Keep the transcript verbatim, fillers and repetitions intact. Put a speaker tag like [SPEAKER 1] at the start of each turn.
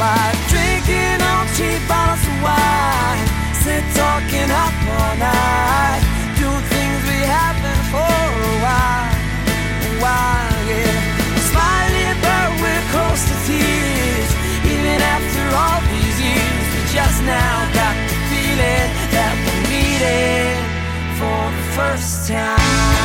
[SPEAKER 1] by drinking on cheap bottles of wine, sit talking up all night, doing things we haven't for a while, a while, yeah. Smiling but we're close to tears, even after all these years. We just now got the feeling that we're meeting for the first time.